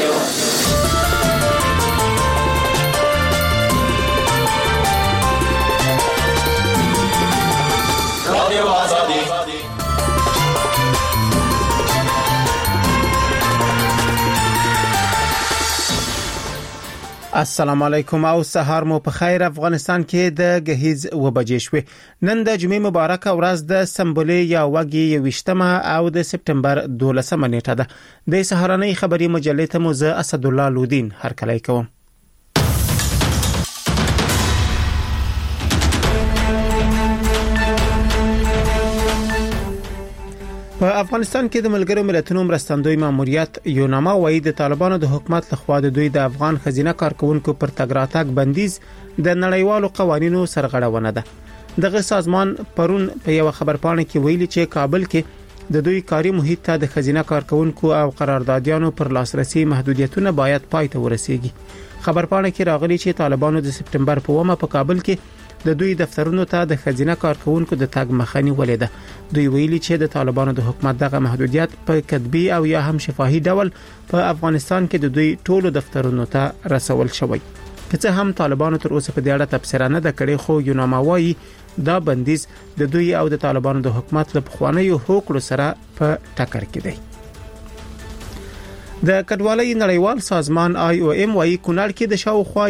السلام علیکم او سهار مو په خیر. افغانستان کې د غهیز وبجې شوې. نن د جمعې مبارکه ورځ د سمبولې یا وګي 28 او د سپټمبر 12 نیټه ده. د سهارنۍ خبري مجلې ته مو زه اسد الله لودین هرکلی کوم. په افغانستان کې د ملګرو ملتونو مرستندوی ماموریت یوناما وایي د طالبانو د حکومت لخوا د دوی د افغان خزینه کارکونکو پر تګ راتګ بندیز د نړیوالو قوانینو سرغړونه ده. دغه سازمان پرون په یو خبرپاڼه کې ویلي چې کابل کې د دوی کاري محیط ته د خزینه کارکونکو او قراردادیانو پر لاسرسي محدودیتونه باید پای ته ورسیږي. خبرپاڼه کې راغلي چې طالبانو د سپټمبر په 1 په کابل کې د دوی دفترونو ته د خزینه کارکونکو د تګ مخنی ولیده. دوی ویلي چې د طالبانو د حکومت دغه محدودیت په کتبي او یا هم شفاهي ډول په افغانستان کې د دوی ټولو دفترونو ته رسول شوی. که څه هم طالبانو تر اوسه په دې اړه تبصره نه ده کړې، خو یوناما وایي دا بندیز د دوی او د طالبانو د حکومت له پخوانیو هوکړو سره په ټکر کې دی. د کډوالۍ نړیوال سازمان IOM وايي کونړ کې د شاوخوا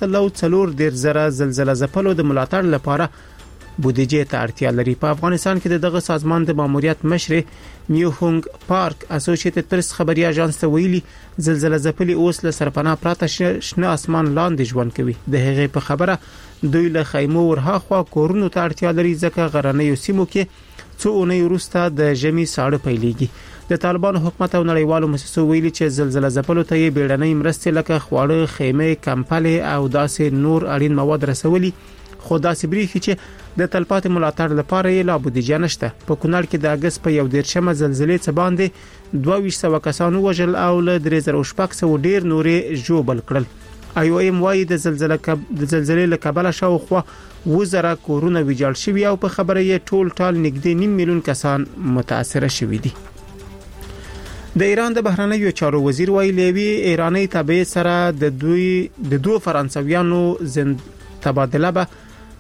140 زلزلہ ځپلو د ملاتړ لپاره بودیجې ته اړتیا لري. په افغانستان کې دغه سازمان د ماموریت مشر میوهونګ پارک اسوسییټډ پریس خبري اژانس ته ویلي زلزلہ ځپلي اوس له سرپناه پراته شنه اسمان لاندې ژوند کوي. د هغې په خبره دوی له خیمو ورهاخوا کورونو ته اړتیا لري ځکه غرنیو سیمو کې څو اونۍ وروسته د ژمي ساړه پیلېږي. د طالبانو حکومت او نړیوالو مؤسسو ویلي چې زلزلہ ځپلو ته یې بیړنۍ مرستې لکه خواړه، خیمه، کمپلې او داسې نور اړین مواد رسولي، خو داسې بریښي چې د تلپاتې ملاتړ لپاره یې لا بودیجه نشته. په کونړ کې د اگست په 11 زلزلې څخه باندې 2200 کسانو وژل او له 3600 ډیر نورې ژوبل کړل. IOM وايي د زلزلې له کبله شاوخوا 1000 کورونه ویجاړ شوي او په خبره یې ټول نږدې 9 میلیون کسان متاثر شوي دي. د ایران د بهرنیو چارو وزیر ویلي لوی ایرانی تابع سره د دوه فرانسویانو تبادله به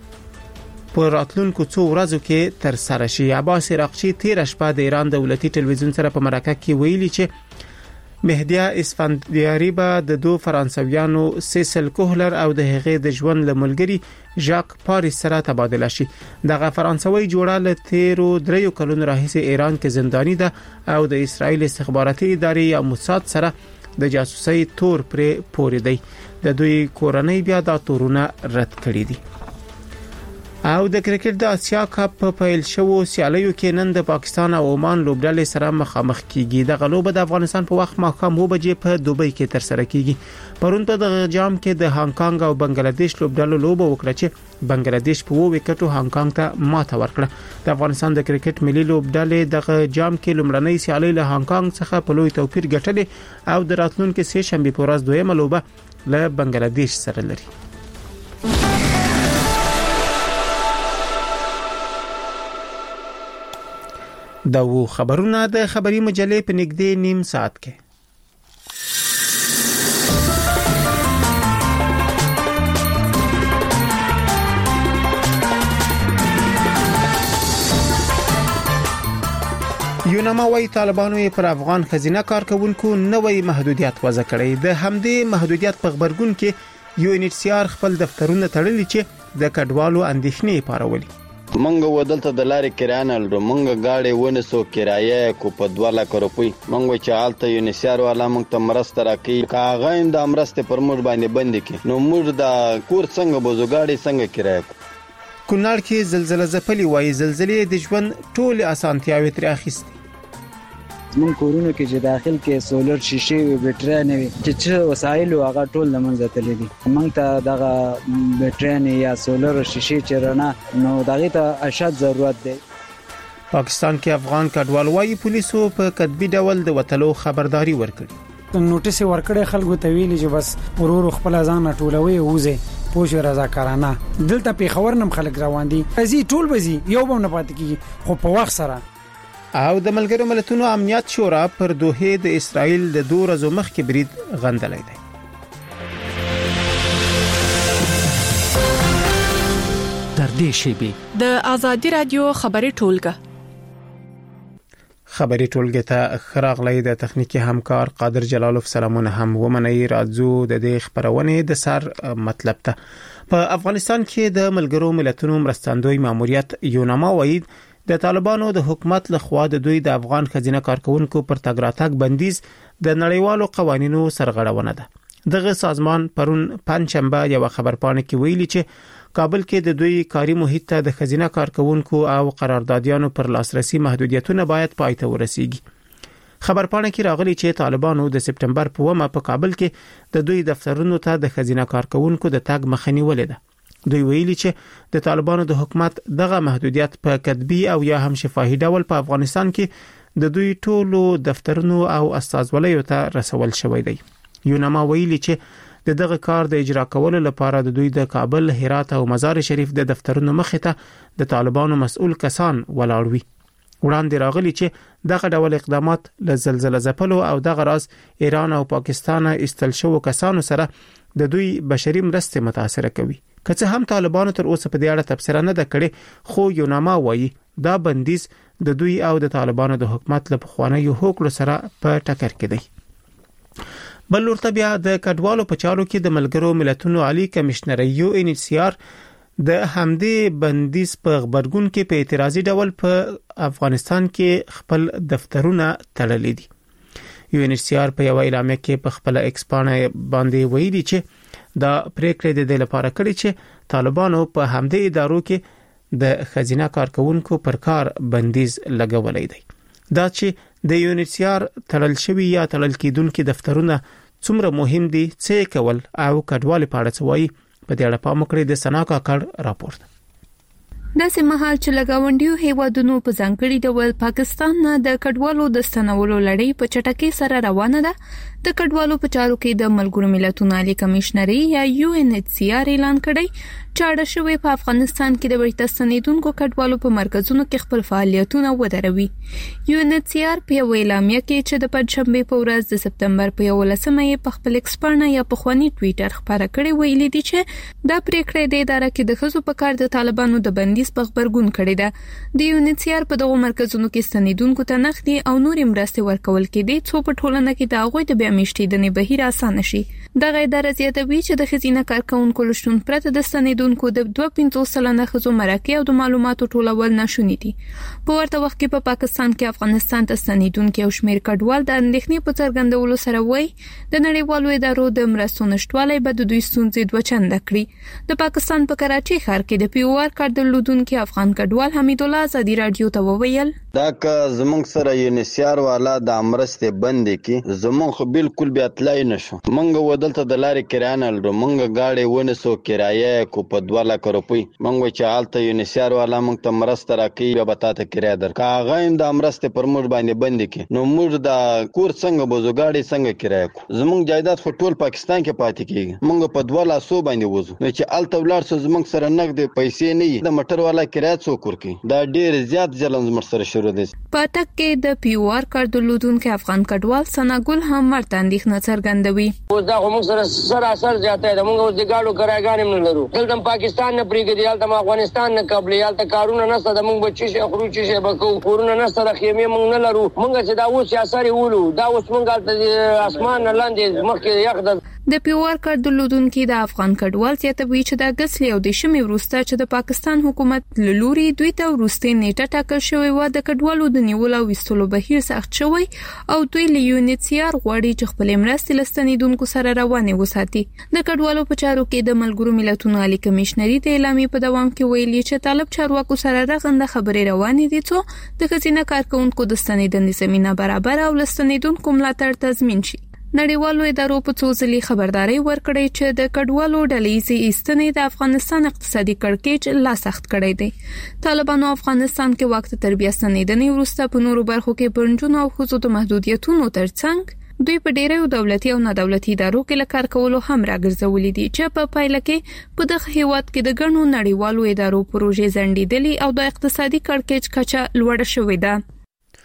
په راتلونکو څو ورځو کې تر سره شي. عباس عراقچی تیر شپه د ایران دولتي ټلویزیون سره په مرکه کې ویلي چې مهدیه اسفندیاری به د دوه فرانسویانو سیسل کوهلر او د هغې د ژوند لملګری ژاک پاریس سره تبادله شي. دغه فرانسوي جوړه له تیرو 3 کلونو راهیسې ایران کې زندانی ده او د اسرایل استخباراتي ادارې یا موساد سره د جاسوسي تور پرې پورې دی. د دوی کورنۍ بیا دا تورونه رد کړی دي. او د کرکټ د آسیا کپ په پیل شوو سیالیو کې نن د پاکستان او عمان لوبډلې سره مخامخ کیږي. د غلوب د افغانستان په وخت ماښام 2 بجې په دوبۍ کې تر سره کیږي. پرون په دغه جام کې د هانګ کانګ او بنگلاديش لوبډلو لوب وکړه چې بنگلاديش په 2 وکټو هانګ کانګ ته ماته ورکړه. د افغانستان د کرکټ ملي لوبډلې دغه جام کې لومړنۍ سیالي له هانګ کانګ څخه په لوی توپیر ګټلې او د راتلونکو سه شنبه په ورځ دویمه لوبه له بنگلاديش سره لري. دا و خبرونه د خبري مجلې په نږدې نیم ساعت کې. یوناما وايي طالبانو یې پر افغان خزینه کارکونکو نوې محدودیت وضع کړې. د همدې محدودیت په خبرګون کې UNHCR خپل دفترونه تړلي چې د کډوالو اندېښنې پارولي. منګه ودلته د لارې کرانه لرو، منګه گاډي ونسو کرایه کو په 2 لک روپۍ، منګه چې حالت یونیسیار والا منګ ته مرسته راکې کاغه اند امرسته پر موږ باندې بند کې نو موږ د کور څنګه بوزو گاډي څنګه کرایه. کونړ کې زلزلہ ځپلي وایي زلزلې د ژوند ټول اسانتیاوي تر اخیستي. من کورونو کې چې داخل کې سولر شیشه او بیټری نه وي چې وسایل هغه ټول لمنځه تللي دي. موږ ته دغه بیټری یا سولر شیشه چرنه نو دغه ته اشد ضرورت دی. پاکستان کې افغان کډوال وايي پولیسو په کتبي ډول د وټلو خبرداري ورکړي. نوټیس ورکړی خلکو ته ویلي چې بس ورور خپل ځان ټولوي وځي پوښ رضاکارانه. دلته په خبر نم خلک روان دي ازي ټول بزي یو به نه پات کیږي خو په وخت سره او د ملګرو ملتونو امنیت شورا پر دوحه د اسرائیل د 2 ورځو مخکې برید غندلې دی. تر دې شیبې د ازادي رادیو خبري ټولګه ته خراغلی د تخنیکی همکار قادر جلالوف سلامونه هم ومني. راځو د دې خبرونه د سر مطلب ته. په افغانستان کې د ملګرو ملتونو مرستندوی ماموریت یوناما وایي د طالبانو د حکومت لخوا د دوی د افغان خزینه کارکونکو پر تګ راتګ بندیز د نړیوالو قوانینو سرغړونه ده. دغه سازمان پرون پنځشنبه یو خبرپاڼه کې ویلي چې کابل کې د دوی کاري محیط ته د خزینه کارکونکو او قراردادیانو پر لاسرسي محدودیتونه باید پای ته ورسیږي. خبرپاڼه کې راغلي چې طالبانو د سپټمبر په 1 په کابل کې د دوی دفترونو ته د خزینه کارکونکو د تګ مخنی ولیده. دوی ویلي چې د طالبانو د حکومت دغه محدودیت په کتبي او یا هم شفاهي ډول په افغانستان کې د دوی ټولو دفترونو او استازولیو ته رسول شوی دی. یوناما ویلي چې دغه کار د اجرا کولو لپاره د دوی د کابل، هرات او مزار شریف د دفترونو مخې ته د طالبانو مسؤل کسان ولاړ وي. وړاندې راغلي چې دغه ډول اقدامات له زلزلې ځپلو او دغه راز ایران او پاکستان استل شو کسانو سره د دوی بشري مرستې متاثر کوي. که څه هم طالبانو تر اوسه په دې اړه تبصره نه ده کړې، خو یوناما وایي دا بندیز د دوی او د طالبانو د حکومت له پخوانیو هوکړو سره په ټکر کې دی. بل ورته بیا د کډوالو په چارو کې د ملګرو ملتونو عالی کمشنر UNHCR د همدې بندیز په خبرګون کې په اعتراضي ډول په افغانستان کې خپل دفترونه تړلي دي. UNHCR په یو اعلامیه کې په خپل ایکس باندې ویلي چې دا پریکړه د دې لپاره کړې چې طالبانو په همدې ادارو کې د خزینه کارکونکو پر کار بندیز لګولې دی. دا چې د UNHCR تړل شوی یا تړل کېدونکو دفترونه څومره مهم دي، څه کول او کډوال په اړه څه وایي، په دې اړه پام وکړئ. د سنا کاکړ راپورټ. داسې مهال چې لګاونډیو هیوادونو په ځانګړي ډول پاکستان نه د کډوالو د ستنولو لړۍ په چټکۍ سره روانه ده، د کډوالو په چارو کې د ملګرو ملتونو عالی کمشنري یا UNHCR اعلان کړی چې اړه شوی په افغانستان کې د بیرته ستنیدونکو کډوالو په مرکزونو کې خپل فعالیتونه ودروي. UNHCR په اعلامیه کې چې د پنځشنبه په ورځ د سپتمبر په 11مه په خپل ایکس باندې یا په خواني ټوئیټر خبره کړې ویلي دي چې دا پریکړه د ادارې کې د خزو په کار د طالبانو د بندیز په خبرګون کړی ده. د UNHCR په دغه مرکزونو کې ستنیدونکو ته نقدي او نورې مرستې ورکول کېدي څو په ټولنه کې د هغوی د بیا میشتېدنې بهیر اسانه شي. دغه ادارې زیاتوي چې د خزینه کارکونکو لشتون پرته د ستنیدونکو د 2.5 سلنه خزو مرکه او د معلوماتو ټولول ناشونی دي. په ورته وخت کې په پاکستان کې افغانستان ته ستنیدونکو او شمیر کډوال د اندېښنې په څرګندولو سره وایي د نړیوالو ادارو د مرستو نشټوالی به د دوی ستونزې دوه چنده کړي. د پاکستان په کراچۍ ښار کې د POR کار درلودونکو افغان کډوال حمید الله ازادي رادیو ته وویل دا که زمونږ سره UNHCR والا د امرسته بندې کې زمونږ بالکل بیا تلای نشو. مونږ ودلته د لارې کرانه لرو، مونږ گاډي ونسو کرایه کو په 2 لک روپۍ. مونږ چې حالت UNHCR والا مونږ ته مرسته راکړي یا بتاته کرایه در کا غایم د امرسته پر موږ باندې بندې کې نو موږ د کور څنګه بوزو گاډي څنګه کرایه کو. زمونږ جایداد خو ټول پاکستان کې پاتې کیږي، مونږ په 2 لاسو باندې وځو نو چې الته ولر سو زمونږ سره نقد پیسې نه وي د موټر والا کرایه څو کور کوي. دا ډیر زیات ځلنځ مر سره شروع دي. پاتک کې د POR کار درلودونکو افغان کډوال سناګل هم ورته اندېښنه څرګندوي. اوس دا موږ سره اثر زیاته ده، موږ اوس د گاډو کرایګانې نه لرو، دلته پاکستان نه پریږدي، دلته افغانستان نه قبلي، دلته کارونه نه ستاسو موږ بچی شي خروج شي بکو کورونه نه سره خیمه موږ نه لرو. موږ چې دا اوس اثر وولو دا اوس موږ دلته اسمان لاندې مخکې یخ ده. د POR کار درلودونکو د افغان کډوال زیاتوي چې د اگست له 18 وروسته چې د پاکستان حکومت لوري دوی ته وروسته نیټه ټاکل شوې و د کډوالو د نیولو او وستلو بهیر سخت شوی او دوی له UNHCR غواړي چې خپل مرستې لستنیدونکو سره روانه وساتي. د کډوالو په چارو کې د ملګرو ملتونو عالی کمشنري د اعلامیې په دوام کې ویلي چې طالب چارواکو سره رغنده خبرې روانې دي څو د خزینه کارکونکو د ستنیدنې زمينه برابر او لستنیدونکو ملاتړ تضمین شي. نړیوالو ادارو په څو ځلې خبرداري ورکړې چې د کډوالو ډلې ایستنې د افغانستان اقتصادي کړکېچ لا سخت کړی دی. طالبانو افغانستان کې وخت تربیه ستنیدنې وروسته په نورو برخو کې برنجونو او خصوصي د محدودیتونو ترڅنګ دوی په ډیرو دولتي او نه دولتي ادارو کې لکار کولو هم راګرځولې دي چې په پایله کې په دغه هیواد کې د ګڼو نړیوالو ادارو پروژې ځنډېدلې او د اقتصادي کړکېچ کچه لوړه شوې ده.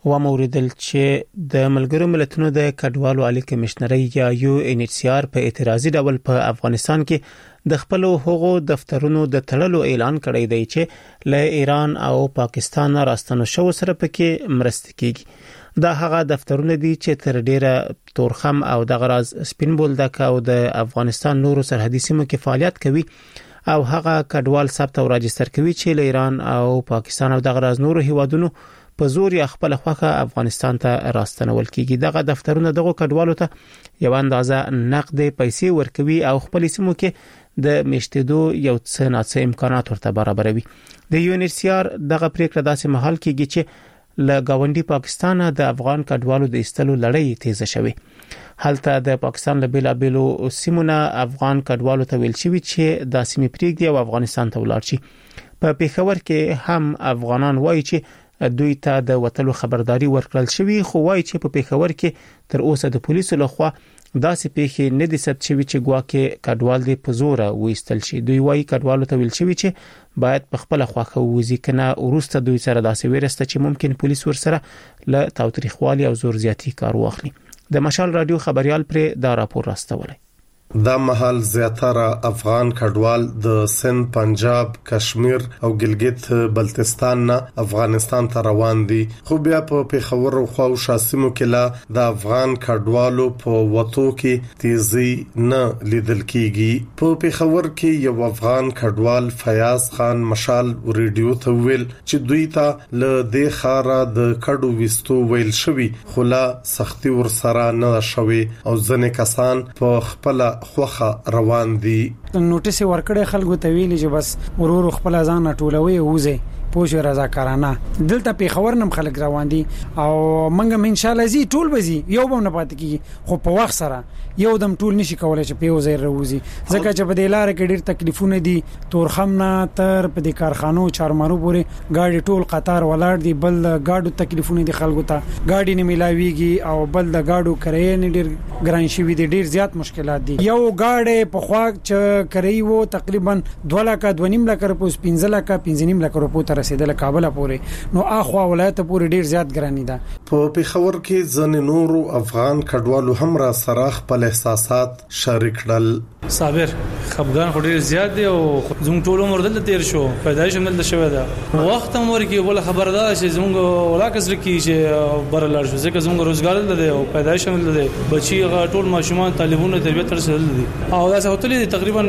و موردل چې د ملګرو ملتونو د کډوالو عالی کمشنري یا UNHCR په اعتراضي ډول په افغانستان کې د خپل حقوقو دفترونو د تړلو اعلان کړی دی چې له ایران او پاکستان راستنو شو سره پکې مرسته کیږي دا هغه دفترونه دي چې تر ډیره تورخم او د غراز سپین بولدک او د افغانستان نورو سرحدي سیمو کې فعالیت کوي او هغه کډوال ثبت او راجستر کوي چې له ایران او پاکستان او د غراز نورو هیوادونو په زور یا خپل خوخه افغانستان ته راستنول کیږي دغه دفترونه دغه کډوالو ته یو اندازه نقد پیسې ورکوي او خپل سیمو کې د میشتېدو یو څه ناڅه امکانات ورته برابروي د UNHCR دغه پریکړه داسې مهال کېږي چې له گاونډي پاکستان د افغان کډوالو د ایستلو لړۍ تیزه شوه هلته د پاکستان له بیلابیلو سیمونه افغان کډوالو ته ویل شوی چې د سیمې پریږدي او افغانستان ته ولاړ شي په پیښور کې هم افغانان وایي چې دوی ته د وټلو خبرداري ورکړل شوی خو وایي چې په پیښور کې تر اوسه د پولیسو لخوا داسې پیښې نه دي ثبت شوی چې ګواکې کډوال دی په زور وېستل شي دوی وایي کډوالو ته ویل شوی چې باید په خپل خواخه وځي کنه ورسته دوی سره داسې ورسته چې ممکن پولیس ورسره له تاوتریخوالي او زور زیاتی کار واخلي د مشال رادیو خبريال پر دا راپور راستولی دا محل زیاتره افغان کډوال د سند پنجاب کشمیر او ګلګت بلتستان نه افغانستان ته روان دي خو بیا په پیښور او خو شاسمو کې لا د افغان کډوالو په وټو کې تیزی نه لیدل کیږي په پیښور کې یو افغان کډوال فیاض خان مشال ریډیو ته ویل چې دوی ته له دې خاره د کډو وستو ویل شوی خو لا سختي ور سره نه شوي او ځنې کسان په خپل خوخه روان دي نوټیس ورکړې خلکو ته ویلي چې بس ورور خپل ځان ټولوي وځي پوښ رضاکارانه دلته په خبر نم خلک روان دي او منګم ان شاء الله زی ټول بزي یو به نه پات کیږي خو په وخت سره یو دم ټول نشي کولای چې په وزیر روزي ځکه چې په دې لار کې ډېر تکلیفونه دي تورخم نه تر په دې کارخانو چارمارو پورې گاډي ټول قطار ولاړ دي بل گاډو تکلیفونه دي خلکو ته گاډي نه ملاويږي او بل د گاډو کرایې نه ډېر ګران شي دي ډېر زیات مشکلات دي یو گاډي په خوا چې کرایي وو تقریبا 2 لک 2.5 لک روپیه 15 لک 15 لک روپیه رسیدل کابل پورې نو اخوا ولایت پورې ډیر زیات ګرانی ده په پیښور کې ځنې نورو افغان کډوالو هم را سره خپل احساسات شریک کړل صابر خپګان خو ډیر زیات دی او زموږ ټول عمر دلته تیر شو پیدایش هم دلته شوی ده وخت هم ورکی ول خبردار چې زموږ ولاکس رکی چې برلار شو ځکه زموږ روزګار دلته او پیدایش هم دلته بچي ټول ماشومان طالبونه تربیت ترسل دي او دا څه هوتلې تقریبا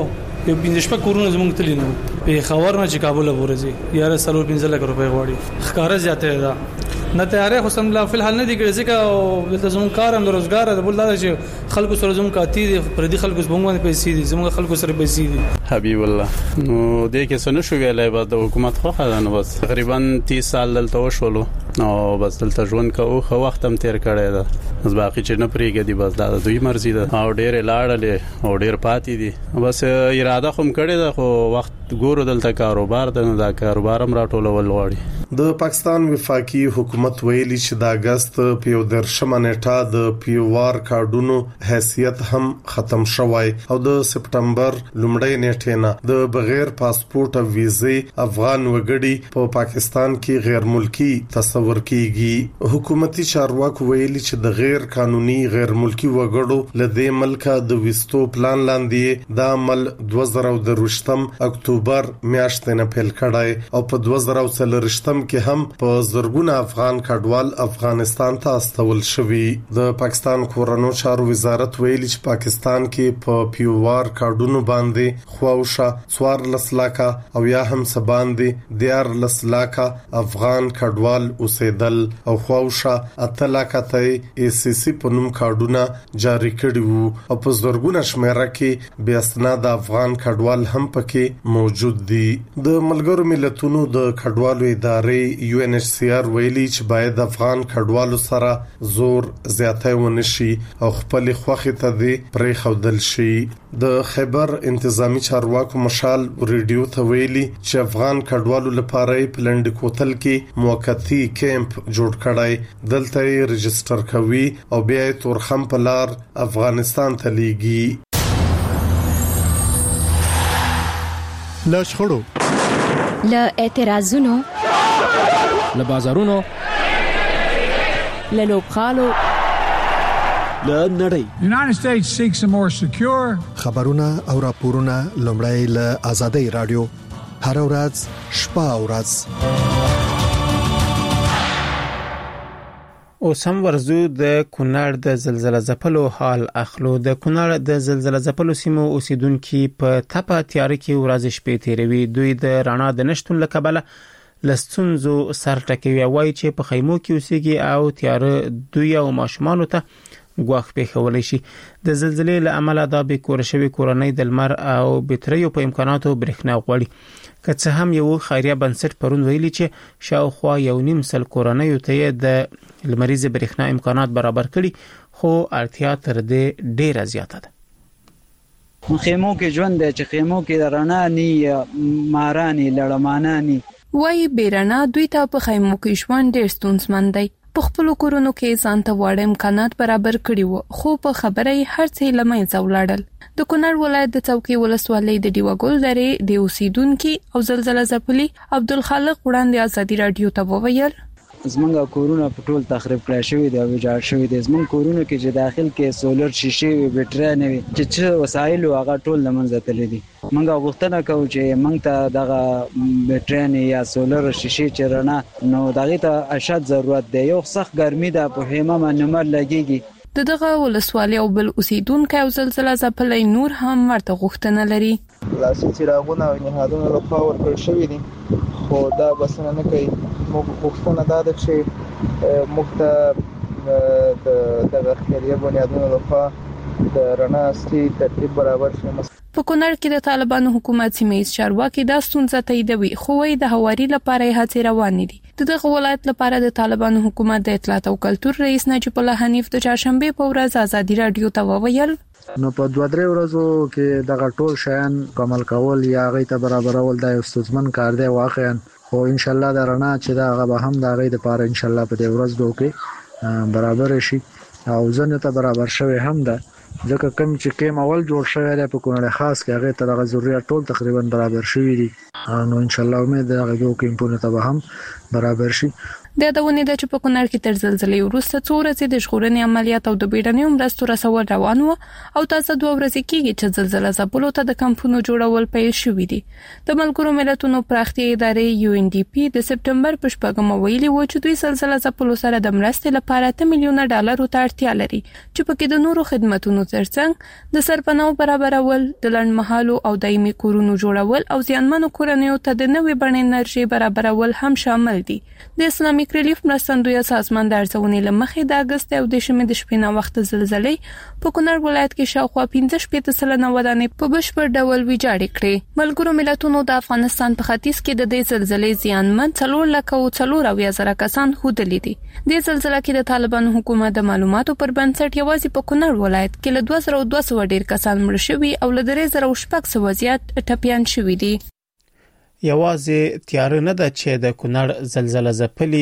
یو 15 کورونه زموږ تللی نو په خبر نه چې کابل پورې یاره سلو 15 لک روپۍ غواړي ښکارا زیاته ده نه تیارې خو سم لا فل حل نه دی کړی ځکه دلته زموږ کار هم د روزګار د بل چې خلکو سره زموږ کاتی دي پر دې خلکو زموږ پیسې دي زموږ خلکو سره پیسې دي حبیب الله نو دې کې څه نشو ویلای بعد د حکومت خو خدانه بس تقریبا 30 سال دلته وشولو او بس دلته ژوند کوو خو وخت هم تیر کړی ده بس باقي چې نه پریږدي بس دا دوی مرزي ده او ډېر لاړلې او ډېر پاتې دي بس اراده کوم کړی ده خو وخت ګورو دلته کاروبار ده دا کاروبار هم راټولول غواړي د پاکستان وفاقي حکومت ویلي چې د اگست په 13 نیټه د پیوار کارډونو حیثیت هم ختم شوی او د سپټمبر لومړۍ نیټه نه د بغیر پاسپورت او ویزې افغان وګړي په پاکستان کې غیر ملکی تصور کیږي حکومتي چارواکو ویلي چې د غیر قانوني غیر ملکی وګړو لدې ملک د وستو پلان لاندې د عمل 2023 اکتوبر میاشتې نه پیل کړای او په 2023 کې هم په زرګونه افغان کډوال افغانستان ته استول شوی د پاکستان کورونو چارو وزارت ویلي چې پاکستان کې په پیوار کارډونو باندې خواوشه 14 لکه او یا هم سباندې 14 لکه افغان کډوال اوسېدل او خواوشه 8 لکه ته ACC په نوم کارډونه جاری کړي وو او په زرګونه شمیره کې بیا اسناد افغان کډوال هم پکې موجود دي د ملګرو ملتونو د کډوالو ادارې UNHCR ویلي چې باید افغان کډوالو سره زور زیاته ونشي او خپل خوخه ته دي پرې خودل شي د خیبر انتظامی چارواکو مشال ریډیو ته ویلي چې افغان کډوالو لپاره پلند کوتل کې موقتی کیمپ جوړ کړای دلته ريجستره کوي او بیا تورخم په لار افغانستان ته لیږي لاشخړو، للوبخالو لنړۍ. United States seeks a more secure خبرونه او راپورونه لومړی له آزادۍ رادیو هر ورځ شپه او ورځ. اوس هم ورزو د کونړ د زلزلې ځپلو حال اخلو. د کونړ د زلزلې ځپلو سیمو اوسیدونکو په تپه تیار کې ورځ شپې تیروي. دوی د رڼا د نشټون لکبله لستونزو سر ټکوي. وایي چې په خیمو کې اوسېږي او تیار دوی او ماشومان ته ګواښ پیښولای شي. د زلزلې له امله د به کور شوی کورنۍ د لمر او بټریو په امکاناتو برېښنا غوړي. که څه هم یو خیریه بنسټ پرون ویلي چې شاوخوا 1.5 سل کورنۍ ته د لمریز برېښنا امکانات برابر کړي، خو اړتیا تر دې ډیره زیاته ده. خیمو کې ژوند دی چې خیمو کې رڼا ني مارانی لړمانانی وای بیرنا دوی ته په خیمو کې ژوند ډیر ستونزمن دی. په خپل کورونو کې ځانته واړه امکانات برابر کړي وو، خو په خبره هر څه لمې ځولاړل. د کونړ ولایت د څوکۍ ولسوالۍ د دیوګل درې د اوسیدونکو او زلزلې ځپلي عبدالخالق وړاندې ازادي رادیو ته وویل زمونږ کورونه په ټول تخریب کړای شوی دی او ویجاړ شوی دی. زمونږ کورونه کې چې داخل کې سولر شیشه وي بټری نه وي چې وسایل هغه ټول لمنځه تللي دي. موږ غوښتنه کوو چې موږ ته دغه بټری نه یا سولر شیشه چې رڼا نو دغه ته اشد ضرورت دی. یو سخت ګرمي ده په خیمه باندې مر لګيږي. دغه ولسوالۍ او بل اوسیدونکو او زلزلې ځپلې نور هم ورته غوښتنه لري. لاسي چراغونه او نهادونه له خوا ورکړل شوی دي، خو دا بسنه نه کوي. موږ غوښتنه دا ده چې موږ ته د خیریه بنیادونو له خوا د رڼا اصلي ترتیب برابر شي. په کونړ کې د طالبانو حکومت سیمه چارواکي دا ستونزه تاییدوي، خو وايي د هواري لپاره هڅې روانې دي. دغه ولایت لپاره د طالبانو حکومت د اطلاعات او کلتور رئیس نجیب الله حنیف د چهارشنبه په ورځ ازادي رادیو ته وویل نو په 2-3 ورځو کې دغه ټول شیان عمل کول یا غي ته برابرول د یو ستونزمن کار دی واقعا، خو ان شاء الله د رڼا چې دا غو هم د غي لپاره ان شاء الله په دې ورځ دوی برابر شي او ځنه ته برابر شوی هم ده. ځکه کوم چې کېم اول جوړ شوی دی په کونړ خاص کې هغه ته د ضرورت ټول تقریبا برابر شوی دي. نو ان شاء الله امید ده هغه کېمپونه ته هم برابر شي. د دونه د چې په کونړ کې تر زلزلې وروسته څو ورځې د ژغورنې عملیات او د بیړنیو مرستو رسول روان و او تاسو 2 ورځې کېږي چې زلزلې ځپلو ته د کمپونو جوړول پیل شوې دي. د ملګرو ملتونو پراختیا ادارې UNDP د سپټمبر په 4 ویلي و چې دوی زلزلې ځپلو سره د مرستې لپاره $8 میلیون ته اړتیا لري، چې پکې د نورو خدماتو ترڅنګ د سرپناه برابرول، د لړمحالو او دایمي کورونو جوړول او ځانمنو کورنیو ته د نوې بڼې انرژي برابرول هم شامل دي. د اسلامي ریلیف مرستندوی سازمان د ارزونې لمخې د اگست او د شمې د شپې نه وخت زلزلې په کونړ ولایت کې شاوخوا 15% ودانې په بشپړ ډول ویجاړې کړې. ملګرو ملتونو د افغانستان په ختیځ کې د دې زلزلې زیانمن 4,400,000 کسان هودلې دي. د زلزلې کې د طالبانو حکومت د معلوماتو پر بنسټ یوازې په کونړ ولایت کې له 2200 ډیر کسان مړ شوي او له 3000 زیات ټپيان شوي دي. یوازې تیار نه ده چې د کونړ زلزلې ځپلي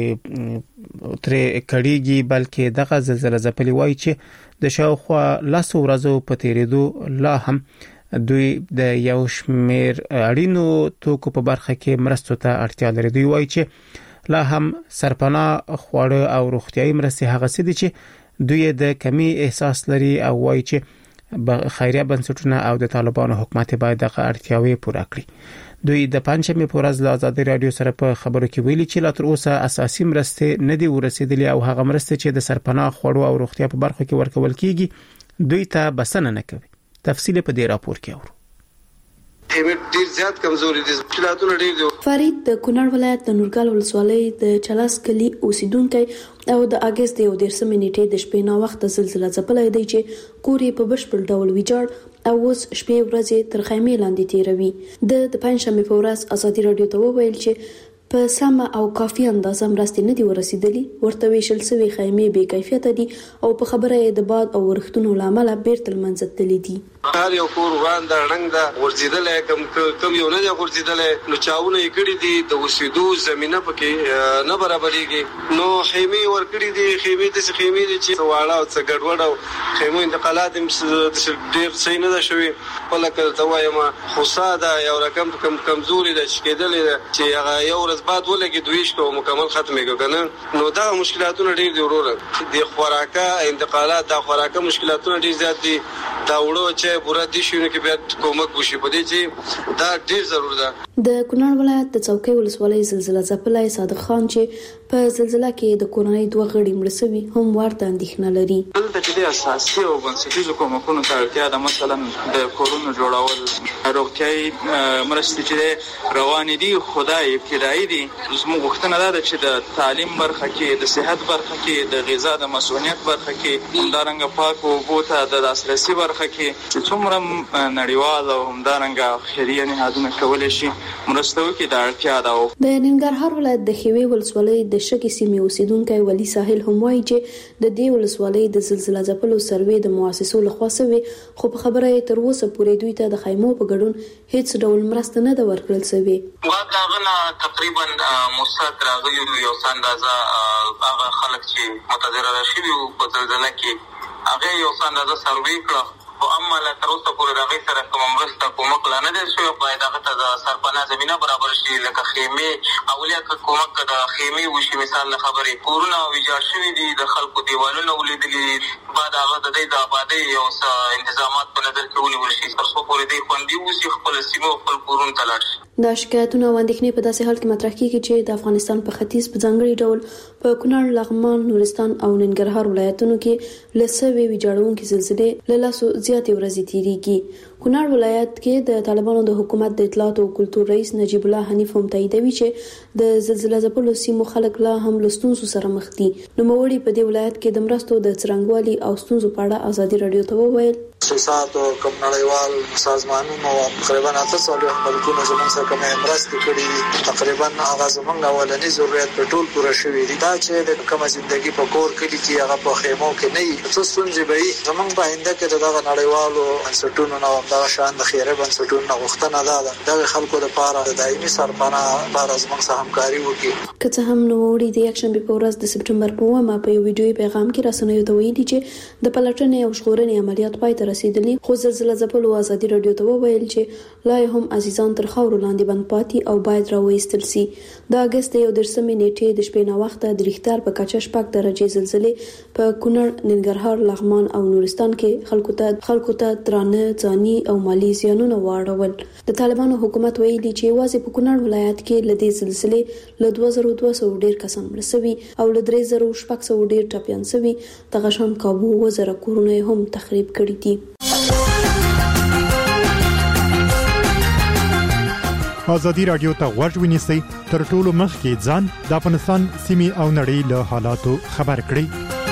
تر کړيږي، بلکې دغه زلزلې ځپلي وایي چې د شاوخوا 10 ورځو په تیریدو لا هم دوی د یو شمیر اړینو توکو په برخه کې مرستو ته اړتیا لري. دوی وایي چې لا هم سرپناه خواړه او روغتيایي مرستې هغه څه دي چې دوی د کمی احساس لري او وایي چې خیریه بنسټونه او د طالبانو حکومت باید دغه اړتیاوې پوره کړي. دوی د پنځمې په ورځ له ازادي رادیو سره په خبرو کې ویلي چې لا تر اوسه اساسي مرستې نه دی ورسېدلې او هغه مرستې چې د سرپناه خواړو او روغتیا په برخه کې ورکول کیږي دوی ته بسنه نه کوي. تفصیل په دې راپور کې اورو. ډیر زیات کمزوري دي، مشکلاتونه ډیر دي. فرید د کونړ ولایت د نورګل ولسوالۍ د چلاس کلی اوسیدونکو او د اگست د 13 نیټې د شپې نا وخت زلزلې ځپلې دی چې کورې په بشپړ ډول ویجاړ او اوس شپې ورځې تر خیمې لاندې تیروي. د پنځمې په ورځ ازادي رادیو ته وویل چې په سمه او کافي اندازه مرستې نه دي ورسېدلې، ورته ویشل سوي خیمې بې کیفیت دي او په خبره د باد او ورښتونو لامل بیرته منځ تللې دي. هر یو کور وړاندې رنګ دا ورزيدل کم یو نه ورزيدل نو چاونه یې کړی دي د وسیدو زمينه پکې نه برابرېږي نو خیمه ورکړي دي خیمه د خیمه دي چې واړه او څه ګډوډ او خیمه انتقالات ډېر صحیح نه ده شوی ولکه توایم خصاده یو رقم کمزوري ده چې کېدلې چې هغه یو ورځ بعد ولګي دویش کو مکمل ختمه کنه نو دا مشکلاتونه ډېر دي وروره د خوراکه انتقالات د خوراکه مشکلاتونه ډېر زیات دي دا وړو چې پورا دي شونه کې بیا کومک وشي په دې چې دا ډېر ضرور ده د کونړ ولایت د څوکۍ ولسوالۍ زلزلہ ځپلای صادق خان چې په زلزلہ کې د کورنۍ دوه غړي مړ شوي هم ورته اندېښنه لري. دلته چې د اساسي او بنسټیزو کومکونو ته اړتیا ده مثلا د کورونو جوړول روغتیايي مرستې چې روانې دي خدای ابتدایي دي زموږ غوښتنه ده چې د تعلیم برخه کې د صحت برخه کې د غذا د مسؤلیت برخه کې همدارنګ پاک او بوته د داسرسي برخه کې چې څومره نړیوال او همدارنګ خیریه نهادونه کولای شي مرسته وکړي د اړتیا ده. د ننګرهار ولایت د خیوي ولسوالۍ د شګې سیمې اوسیدونکو ولی ساحل هم وایي چې د دې ولسوالۍ د زلزلہ ځپلو سروې د مؤسسو لخوا شوی خو په خبره تر اوسه پورې دوی ته د خیمو په ګډون هیڅ ډول مرسته نه ده ورکړل شوی. واغله تقریبا مستند راغلی یو اندازه هغه خلک چې متضرر شوي په زلزلہ کې هغه یو اندازه سروې کړه او اما لا تر اوسه پورې راغی سره کوم مرسته کومک لا نه ده شوی باید هغه ته د سرپناه زمينه برابر شي لکه خیمه اولیا کومک د خیمه وشي مثال خبرې کورونه ویجاړ شوي دي د خلکو دیوالونه ولیدلي بعد هغه د دې د آبادی یو تنظیمات په نظر کې ونیول شي تر څو پورې د خوندي وسی خپل سیمه خپل کورونه تلاش. دا شکایتونه او اندېښنې په داسې حال کې مطرح کیږي چې د افغانستان په ختیځ په ځانګړي ډول په کونړ، لغمان، نورستان او ننګرهار ولایتونو کې لسوي ویجاړونکو زلزلې له لاسو زیاتې ورځې تیریږي. کونړ ولایت کې د طالبانو د حکومت د اطلاعات او کلتور رئیس نجیب الله حنیف هم تاییدوي چې د زلزلہ ځپلو سیمو خلک لا هم له ستونزو سره مخ دي. نوموړي په دې ولایت کې د مرستو د څرنګوالي او ستونزو په اړه ازادي رادیو ته وویل سیاست او کوم نړیوال سازمانونو تقریبا 800 ملکونو زموږ سره کوم مرسته کړې تقریبا هغه زموږ اولنی ضرورت په ټول پوره شوې دي دا چې د کوم ژوندۍ په کور کې چې هغه په خیمو کې نه وي څه ستونزې به وي زموږ په آینده کې دغه نړیوالو بنسټونو نو دغه شان د خیره بنسټونو غوښتنه ده د خلکو لپاره د دایمي سرپناه لپاره زموږ سره همکاري وکړي. که څه هم نوموړي د یکشنبه په ورځ د سپټمبر په 1 په یو ویډیوي پیغام کې رسنیو ته ویلي چې د پلټنې او ژغورنې عملیات پای ته رسیدلی خو زلزلہ ځپلو ازادي رادیو ته وویل چې لا هم عزیزان تر خاورو لاندې بند پاتې او باید راوېستل شي. د اگست 11 نیټې د شپې نه وخت د ریختار په کچه 6 درجه زلزلې په کونړ، ننګرهار، لغمان او نورستان کې خلکو ته درانه ځاني او مالی زیانونه واړول. د طالبانو حکومت ویلي چې واځي په کونړ ولایت کې لدې زلزلې له 2200 ډیر کسان مړ شوي او له 3600 ډیر ټپيان شوي. دغه شان کابو وزره کورونه هم تخریب کړي دي. ازادي رادیو ته غوږ ونیسئ تر ټولو مخکې ځان د افغانستان سیمې او نړۍ له حالاتو خبر کړئ.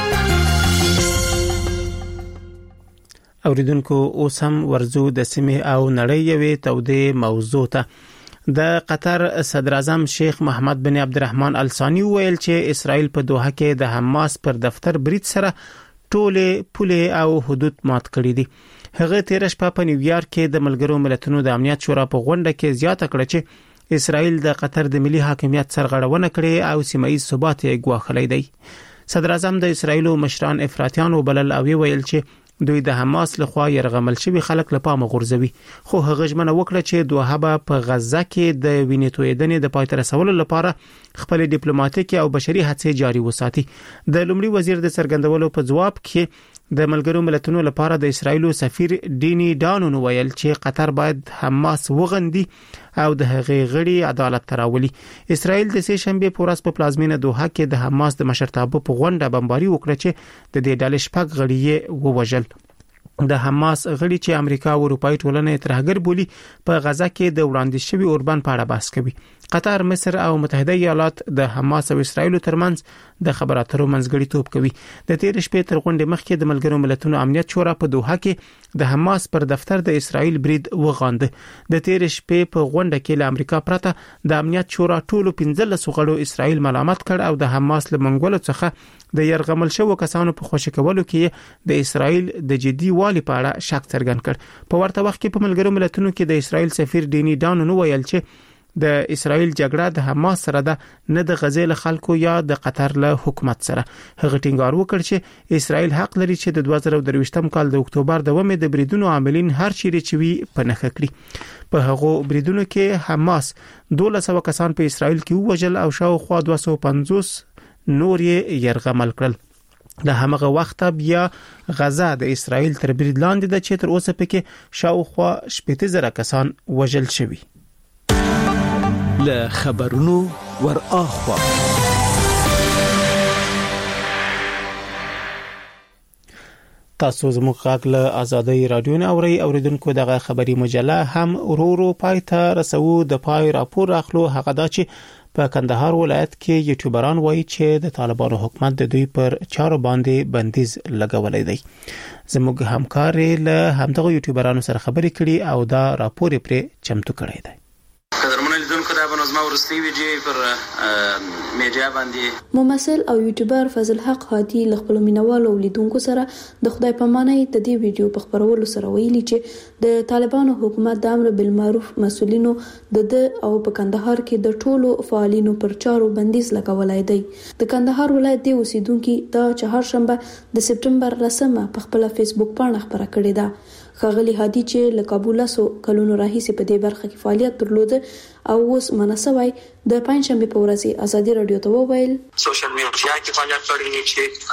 اوریدونکو اوس هم ورزو د سیمې او نړۍ یوې تودې موضوع ته. د قطر صدر اعظم شیخ محمد بن عبدالرحمن الثانی ویل چې اسرائیل په دوحه کې د حماس پر دفتر برید سره ټوله پوله او حدود مات کړی دي. هغه تیر شپه په نیویارک کې د ملګرو ملتونو د امنیت شورا په غونډه کې زیاته کړه چې اسرائیل د قطر د ملي حاکمیت سرغړونه کړې او سیمه ییز ثبات یې ګواښلی دی. صدر اعظم د اسرائیل مشران افراطیان وبلل او ویل چې دوی د حماس لخوا يرغمل شوی خلک له پامه غورځوي خو هغه ژمنه وکړه چې دوحه په غزه کې د وینې تویدنې د پای ته رسولو لپاره خپل ډیپلوماټیک او بشري هڅې جاري وساتي. د لومړي وزیر د څرګندولو په جواب کې د ملګرو ملتونو لپاره د اسرائیل سفیر ډینی ډانون ویل چې قطر باید حماس وغندي او د هغې غړي عدالت تراولي. اسرائیل د سه شنبه په ورځ په پلازمینه دوحه کې د حماس د مشرتابه په غونډه بمباري وکړه چې د دې ډلې شپږ غړي ووژل. د حماس غړي چې امریکا او اروپאי ټولنه ترهګر بولی په غزه کې د وړاندې شوی اوربان په اړه بحث کوي. قطر، مصر او متحده ایالات د حماس او اسرایل ترمنځ د خبرو اترو منځګړیتوب کوي. د تیر شپې تر غونډې مخکې د ملګرو ملتونو امنیت شورا په دوحه کې د حماس پر دفتر د اسرایل برید وغانده. د تیر شپې په غونډه کې له امریکا پرته د امنیت شورا ټولو 15 غړو اسرایل ملامت کړ او د حماس له منګولو څخه د يرغمل شوو کسانو په خوشی کولو کې د اسرایل د جدي والي په اړه شک څرګند کړ. په ورته وخت کې په ملګرو ملتونو کې د اسرایل سفیر ډینی ډانو ویل چې د اسرایل جګړه د حماس سره ده، نه د غزې له خلکو یا د قطر له حکومت سره. هغه ټینګار وکړ چې اسرایل حق لري چې د 2023م کال د اکتوبر د 1 د بریدونو عاملین هر چیرې چوي په نخښه کړي. په هغه بریدونو کې حماس 1200 کسان په اسرایل کې وژل او شاوخوا 250 نور یې يرغمل کړل. د همغه وخت بیا غزه د اسرایل تر برید لاندې ده چې تر اوسه پکې شاوخوا 18000 کسان وژل شوي. له خبرونو ور اخوا تاسو زموږ غږ له آزادۍ رادیو نه اوریدونکو دغه خبري مجله هم ورورو پایته رسو. د پای راپور اخلو هغه دا چې په کندهار ولایت کې یوټیوبران وایي چې د طالبانو حکومت د دوی پر چارو باندې بندیز لګولې دی. زموږ همکار له همدغه یوټیوبرانو سره خبرې کړي او دا راپور پرې چمتو کړی دی. قدرمن لیدونکو دا بنظمه ورستي ویډیو پر میډیا باندې ممثل او یوټیوبر فضل حق هادي له خپل مینوالو لیدونکو سره د خدای په معنی د دې ویډیو په خبرولو سره ویلي چې د طالبانو حکومت د امر بالمعروف مسولینو د او په کندهار کې د ټولو فعالینو پر چارو بندیز لګولای دی. د کندهار ولایت د اوسیدونکو د چهارشنبه د سپټمبر 10 په خپل فیسبوک باندې خبره کړې ده. خغلی هادي چې له کابل سو کلونو راهیسې په دې برخه کې فعالیت درلوده او اوس مناسبای د پنځشنبه په ورځ آزادي رادیو ته وویل سوشل میډیا کې فعالیت کړی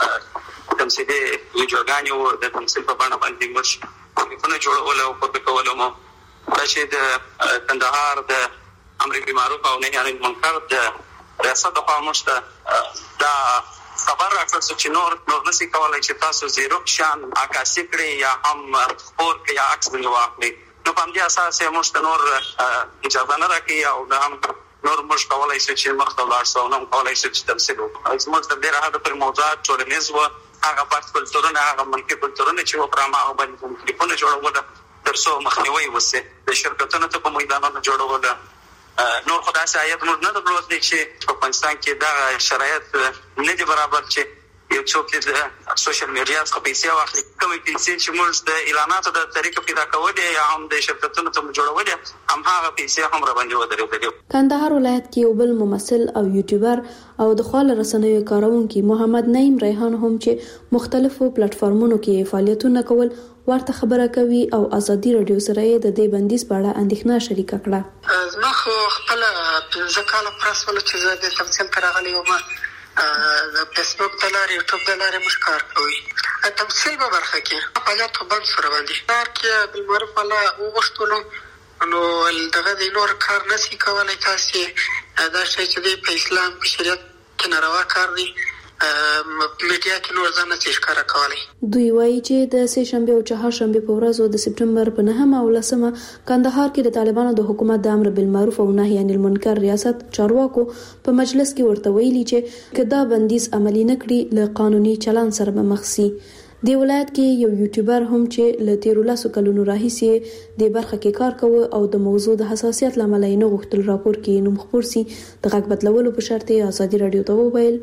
چې تمثيلي ویډیوګانې او د تمثيل په بڼه باندې مرشي په جوړولو او په کولو مو چې د کندهار د امر بالمعروف او نهي عن المنکر د ریاست په مشته دا خبر راکړل چې نور نشي کولای چې تاسو زیرو شان عکاسي کړی یا هم خبر کې یا عکس واخلي. نو په دې اساس یې موږ نور اجازه نه راکړي او هم نور موږ کولای شو چې مخته لاړ شو نو کولای شو چې تمثيل وکړو. زموږ د ډیره هغه پر موضوعات ټولنیز و هغه پات کلتورونه هغه منکي کلتورونه چې و پرما او باندې ټلیفون جوړول ترڅو مخنیوي وسه د شرکتونو ته په میدانونو جوړول. نور خدای سایت موږ نه درلود چې په افغانستان کې دا شرایط نه دي برابر چې یو څوک د سوشل میډیا څخه پیسې واخلي کومې پیسې چې موږ د اعلاناتو د طریقې پیدا کولې یا هم د شرکتونو ته جوړولې هم هغه پیسې هم را باندې ودرېدلې. کندهار ولایت کې یو بل ممثل او یوټیوبر او د خپل رسنیو کارونکي محمد نعیم ریحان هم چې مختلفو پلیټ فارمونو کې فعالیتونه کول ورته خبره کوي او آزادي رادیو سره د دې بندیز په اړه اندېښنه شریکه کړه. زما خو خپل 15 کاله پرسول چې زه د تمثيل ترغلي وم د فیسبوک د لارې یوټیوب د لارې مش کار کوي تمثيل په برخه کې فعالیت بند سره باندې کار کې بالمعروف الله وغوښتلو نو دغه د نور کار نشي کولای تاسو دا شی چې په اسلام په شریعت کې ناروا کار دی میډیا کې نور ځان نه ښکارا کوي. دوی وایي چې د سه شنبه او چهارشنبه په ورځو د سپټمبر په 9 او 10 کندهار کې د طالبانو د حکومت د امر بالمعروف او نهي عن المنکر ریاست چارواکو په مجلس کې ورته ویلي چې کدا بندیز عملی نکړي له قانوني چلان سره به مخ شي. د ولایت کې یو یوټیوبر هم چې له 13 کلونو راهیسې د برخه کې کار کوي او د موضوع د حساسیت لامل یې نو غوښتل راپور کې نوم خبر سي د غږ بدلولو په شرط آزادي رادیو ته وویل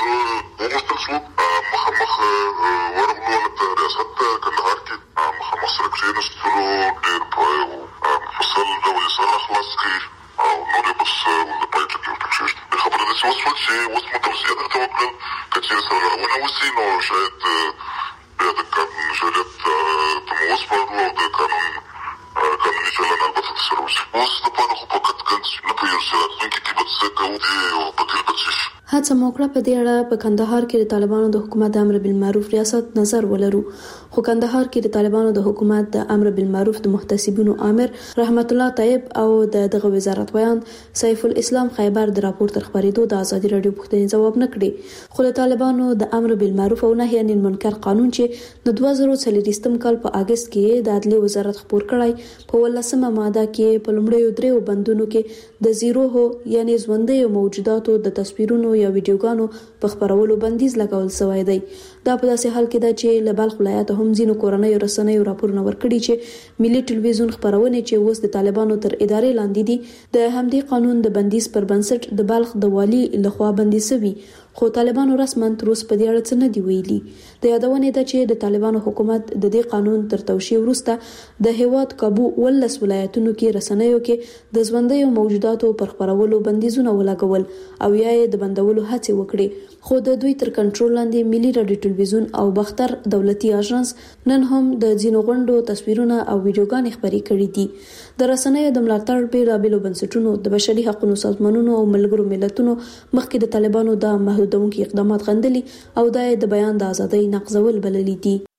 مخ ورغلو ته ریاست کندهار کې مخ سره کې نستلو ډېر په فصل ډول سره خلاص کړي او نو بس د پایته کې د خبرې د څه چې اوس متوسط د توکل کچې سره ونه وسی نو شاید د قانون شریعت ته موس پرو او د قانوني چلن البته سره اوس د پاره خو فقط کنه نه پیور سره څنګه کې به څه کوي او په دې بچی هڅه موکړه په دې اړه په کندهار کې د طالبانو د حکومت امر بالمعروف ریاست نظر ولرو خو کندهار کې د طالبانو د حکومت د امر بالمعروف د محتسبینو امر رحمت الله طیب او دغه وزارت ویان سیف الاسلام خیبر د راپور تر خبرېدو د ازادي رادیو پوښتنې ځواب نکړي. خو د طالبانو د امر بالمعروف او نهي عن المنکر قانون چې د 2023 کال په اگست کې د عدلي وزارت خپور کړای په 18مه ماده کې په لومړیو دریو بندونو کې د زیرو هو یعنی ژوندۍ موجوداتو د تصویرونو یا ویډیوګانو په خبرولو بندیز لګول شوی دی. دا په داسې حال کې ده چې له بلخ ولایت هم ځینو کورنیو رسنیو راپورونه ورکړي چې ملي ټلویزیون خبرونه چې اوس د طالبانو تر ادارې لاندې دي د همدې قانون د بندیز پر بنسټ د بلخ د والی لخوا بندي شوی. خو طالبانو رسما تر اوسه په دې اړه څه نه دی ویلي. د یادونه ده چې د طالبانو حکومت د دې قانون تر توشیح وروسته د هیواد کابو ولس ولایتونو کې رسنیو کې د ژوندۍ موجوداتو پر خبرولو بندیزونه ولګول او یا د بندولو هڅه وکړي. خو د دوی تر کنټرول لاندې ملي رادیو ټلویزیون او بختر دولتي اژانس نن هم د ځینو غونډو تصویرونه او ویډیوګانې خبري کړي دي. د رسنیو د ملاتړ بیلابېلو بنسټونو د بشري حقوقو سازمانونو او ملګرو ملتونو مخکې د طالبانو د محدودونکو اقدامات غندلي او د بیان د ازادۍ نقضول بللي دي.